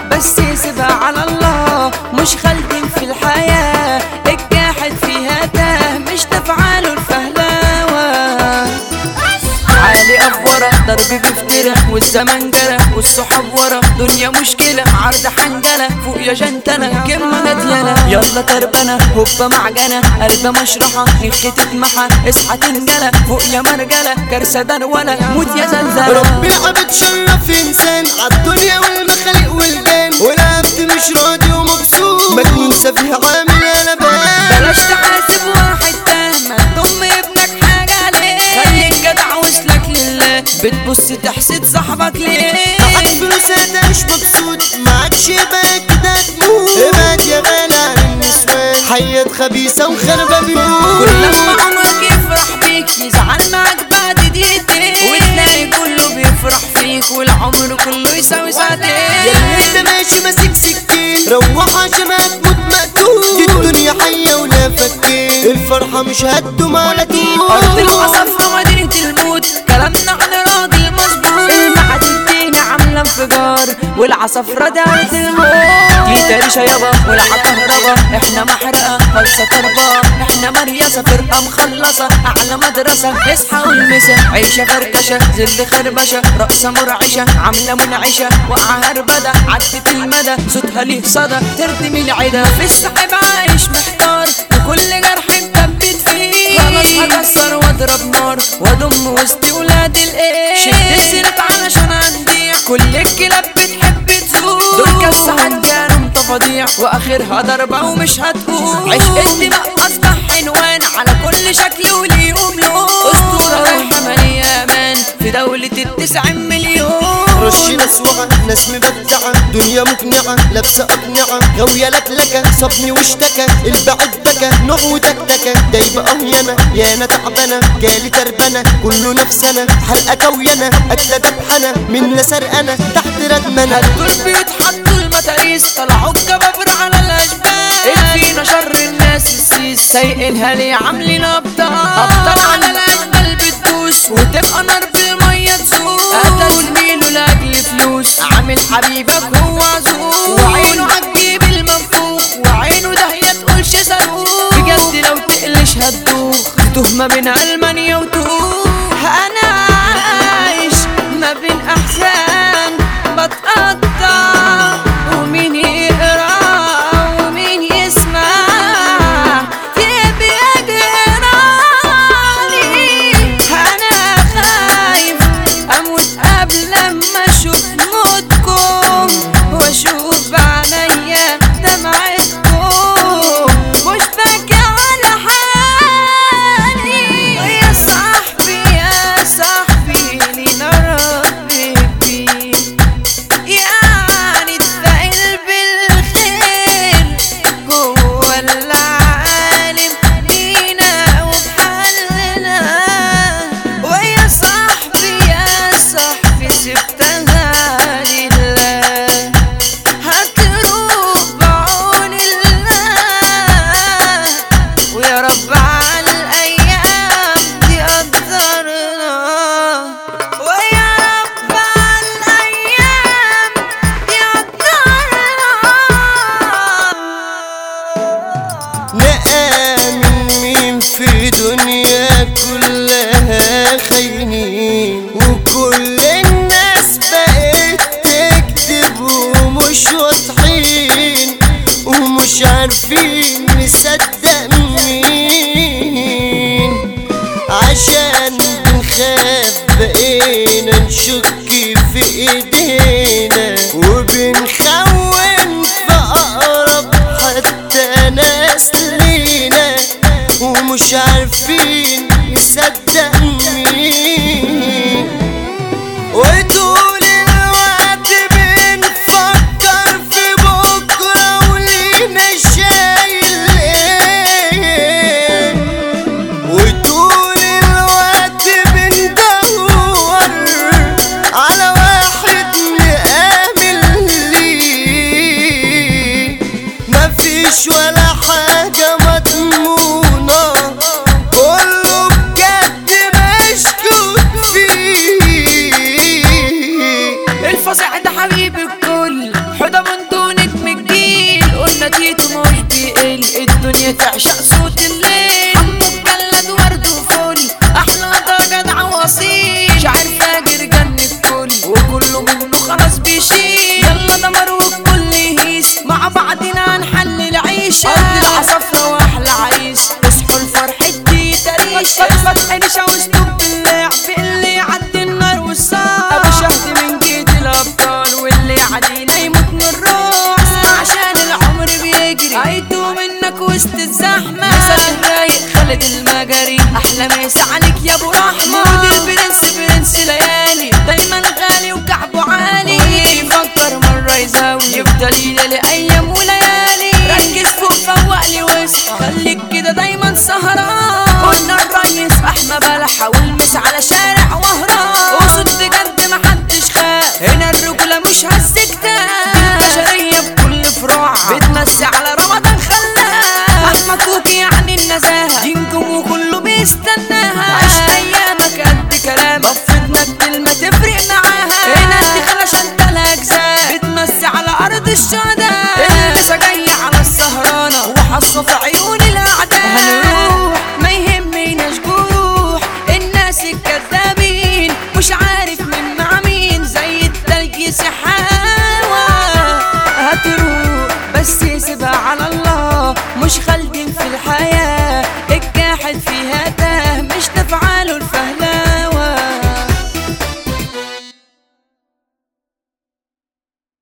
بس سيبها على الله، مش خالدين في الحياة، الجاحد فيها تاه مش تفعله الفهلاوة. عالي أفورة ضرب بفترة والزمن جرى والصحاب ورا، دنيا مشكلة عرض حنجلة فوق يا جنتلة كلمة نديانة، يلا تربنة هوبا معجنة قلب مشرحة نخي تتمحى اصحى تنجلة فوق يا مرجلة كارثة دروله موت يا زلزلة. رب العبد شرف انسان عالدنيا والمخالق والجان، والعبد مش راضي ومبسوط مجنون سفيه عامل قلبان. بلاش تحاسب واحد تاه ما تضم ابنك حاجة ليه، خليك جدع واسلك لله بتبص تحسد صاحبك ليه. معاك فلوس مش مبسوط معاكش يبقى كده تموت، ابعد يا غالي عن النسوان حياة خبيثة وخربة بيوت. كل لما عمرك يفرح بيك يزعل معاك بعد دقيقتين، وتلاقي كله بيفرح فيك والعمر كله يساوي ساعتين. ياللي انت ماشي ماسك سكين روح عشان هتموت مقتول، دي الدنيا حية ولا فكين الفرحة مش هتدوم على طول. أرض العصفرة مدينة الموت كلامنا عن راجل مظبوط، المعاد الدنيا عاملة انفجار والعصفرة دارت الموت. دي تاريشة يابا والعكهربا احنا محرقة خلصة تربة، احنا مريسة فرقة مخلصة أعلى مدرسة اصحى والمسا، عيشة فركشة ذل خربشة رقصة مرعشة عاملة منعشة وقع هربدة عدت المدى صوتها ليه صدى تردم العدا، في السحب عايش محتار وكل جرح مثبت فيه، خلاص هكسر واضرب نار واضم وسط ولاد الايه، شد السيرت علشان هنبيع كل الكلاب بتحب تزور، دول كالساعات كانوا متفاضيع واخرها ضربة ومش هتقول، عشق الدماء اصبح عنوان على كل شكل وليهم لون، اسطورة رايحة مالية امان في دولة ال9 مليون. رش ناس وعى ناس مبدعة دنيا مقنعة لابسة أقنعة غاوية لكلكة صبني واشتكى البعد بكى نوع وتكتكة دايبة أهيانة يانا تعبانة جالي تربنة كله نفسنا حلقة كوينة أكلة دبحنة منا سرقانة تحت ردمنة. دول بيتحطوا المتاريس طلعوا الجبابرة على الأشبال، فينا شر الناس السيس سايقينها ليه عاملين أبطال على الأجمل بتدوس وتبقى نار بالمية تسوس، قتل زميله لأجل فلوس عامل حبيبك هو عزوز، وعينه عالجيب المنفوخ وعينه دهية تقولش صاروخ، بجد لو تقلش هتدوخ تهمة من ألمانيا وتوخ. أنا عايش ما بين أحزان بتقطع ومين يقرأ ومين يسمع في بيجرالي، أنا خايف أموت قبل ما أشوف موتكم وأشوف بعينيا دمعتكم، مش باكي على حالي يا صاحبي يا صاحبي لينا ربي بيه يا بتعشق صوت الليل، حمو مجلد ورد وفل، احلى جدع واصيل، شاعر فاجر جن الكل وكله منه خلاص بيشيل. يلا دمر والكل يهيس، مع بعضنا هنحل العيشة، ارض العصافرة واحلى عريس، اصحوا الفرحة دي تريشة. فتح نشا واسلوب اللعب اللي يعدي النار والصعب، ابو شهد من جيت الابطال واللي يعدينا يموت من الروح. اسمع عشان العمر بيجري، هيتو منك وسط الزحمة، مثل الرايق خالد المجري، احلى مسا عليك يا ابو رحمة. مود برنس ليالي، دايما غالي وكعبه عالي، واللي يفكر مرة يزاوي يفضل يلالي ايام وليالي. ركز فوق فوقلي واصحى، خليك كده دايما سهران. قلنا الريس احمى بلحة والمس على شارع وهران، وصوت بجد محدش خاف، هنا الرجولة مش هالسكتان، البشرية بكل فروعها بتمسي على رمضان خلاها. احمد كوكي يعني النزاهة، دي نجوم وكله بيستناها، عيش ايامك قد كلامك، ضفتنا الكلمة تفرق معاها، هنا الدخلة شنطة الاجزاء، بتمسي على ارض الشهداء.